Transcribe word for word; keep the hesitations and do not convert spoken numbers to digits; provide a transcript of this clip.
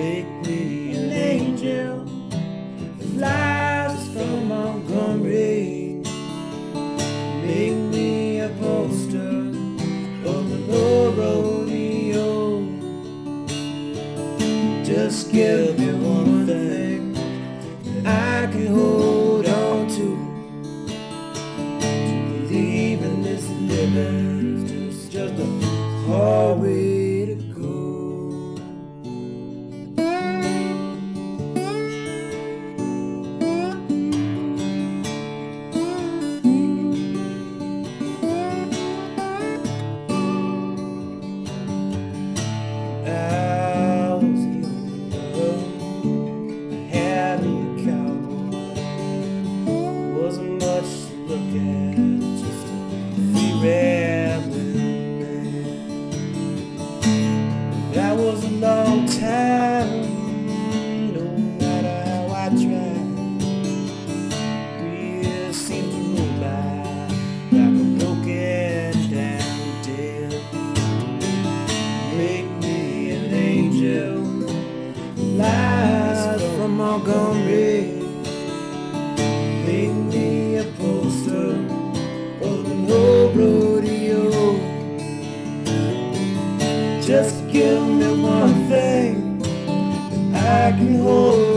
Make me an angel that flies from Montgomery. Make me a poster of the no rodeo. Just give me one thing that I can hold on to. To believe in this living is just a hard way to go. That was a long time, no matter how I tried. We seem to roll by like a broken down dead. Make me an angel, flies from Montgomery. Make me a poster of the no rodeo. Just give me one thing that I can hold